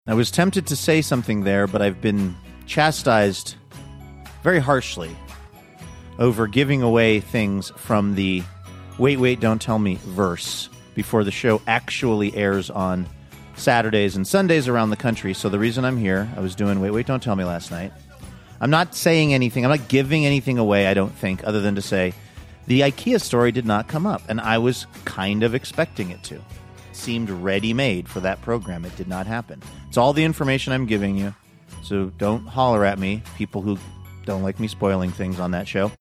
I was tempted to say something there, but I've been chastised very harshly over giving away things from the Wait, Don't Tell Me verse before the show actually airs on Saturdays and Sundays around the country. So the reason I'm here, I was doing Wait, Don't Tell Me last night. I'm not saying anything. I'm not giving anything away, I don't think, other than to say the IKEA story did not come up, and I was kind of expecting it to. It seemed ready-made for that program. It did not happen. It's all the information I'm giving you, so don't holler at me, people who don't like me spoiling things on that show.